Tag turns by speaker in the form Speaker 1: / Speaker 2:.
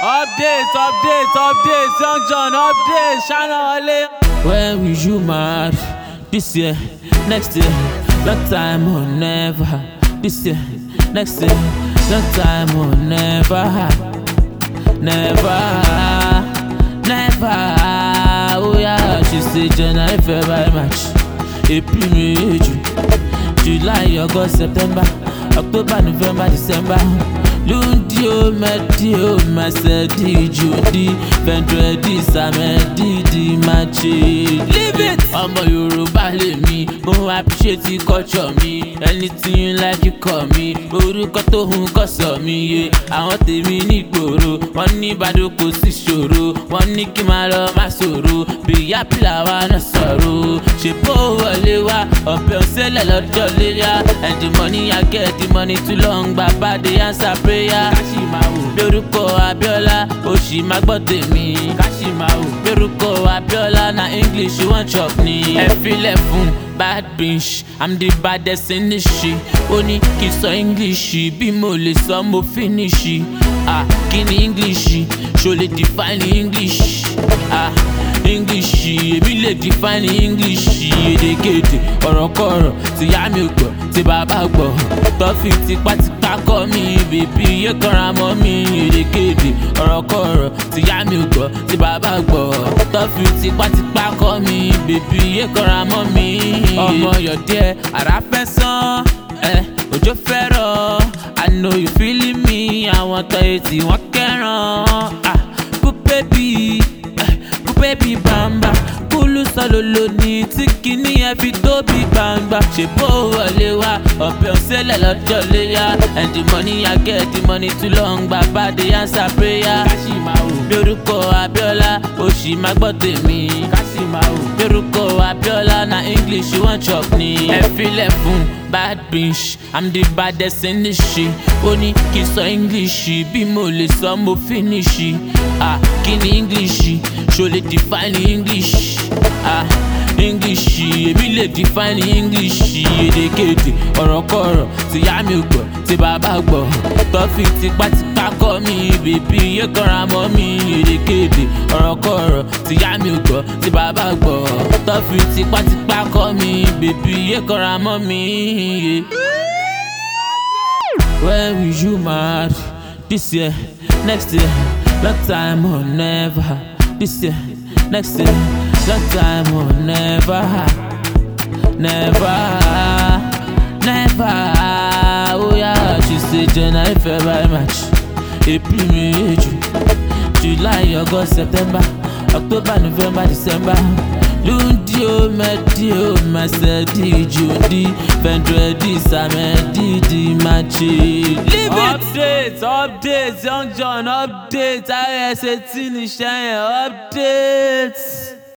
Speaker 1: Updates, Young John, updates, Shana Wale. When will you marry? This year, next year, that time or never. This year, next year, that time or never. Never. Oh yeah, she say January, February, March, April, May, June, July, August, September, October, November, December. Lundio, Medio, Masedi, Judy, Vendredi, Samedi, Dimachi. Leave it! Ọmọ Yorùbá lèmi, mo appreciate the culture mi. Anything you like you call me. Orúkọ tó hun kọ́ sọ mi yé. Àwọn tèmi ní ìgboro, wọ́n ní Ìbàdàn kò sí ṣòro. Wọ́n ní kí n máa lọ má ṣòro. Bí happy làwa náà sọ̀rọ̀. Ṣé bó wọlé wá? Ọ̀bẹ òṣèlè lọ́jọ́ léyà. And the money I get, the money too long. Bàbá dey answer prayer. Kashimawo lórúkọ Abiola ó sì máa gbọ́ tèmi. Kashimawo lórúkọ Abiola na English you wan chop ni. Ẹ filẹ̀ fún bad bitch, I'm the baddest in this shit. Ó ní kí n sọ English bí mo lè sọ mo finish. Kí ni English? Ṣo lè define English? English èmi lè define English. Èdèkedè ọ̀rọ̀kọ̀rọ̀ tìyá mi ò gbọ́ tí bàbá gbọ́. Tọ́fì tipátipá kọ́ mi bèbí yé kanra mọ́ mi. Èdèkedè ọ̀rọ̀kọ̀rọ̀ tìyá mi ò gbọ́ tí bàbá gbọ́. Tọ́fì tipátipá kọ́ mi bèbí yé kanra mọ́ mi. Ọmọ yọ̀dẹ́ ara fẹ́ sán òjò fẹ́ rọ̀. I know you feeling me. Àwọn tọ́ etí wọ́n kẹ́ràn. Baby bamba kúlù sọlọ́lọ́ ní tí kìíní ẹ fi tóbi gbangba. Ṣé bó wọlé wá? Ọ̀bẹ òṣèlè lọ́jọ́ léyà. And the money I get, the money too long. Bàbá dey answer prayer. Kashimawo lórúkọ Abiola ó sì máa gbọ́ tèmi. Kashimawo lórúkọ Abiola na English you wan chop ni. Ẹ filẹ̀ fún bad bitch, I'm the baddest in this shit. Ó ní kí n sọ English bí mo lè sọ mo finish. Kí ni English? Ṣo lè define English? English èmi lè define English. Èdèkedè ọ̀rọ̀kọ̀rọ̀ tìyá mi ò gbọ́ tí bàbá gbọ́. Tọ́fì tipátipá kọ́ mi bèbí yé kanra mọ́ mi. Èdèkedè ọ̀rọ̀kọ̀rọ̀ tìyá mi ò gbọ́ tí bàbá gbọ́. Tọ́fì tipátipá kọ́ mi bèbí yé kanra mọ́ mi. When will you marry? This year, next year, that time or never. This year, next year, that time or never. Oh yeah, she say January, February, March, April, May, June, July, August, September, October, November, December. Lundio, Medio, Masedi, Judy, Vendredi, Samedi, Dimachi. Updates, Young John, updates. ISAT, Nishaya, updates.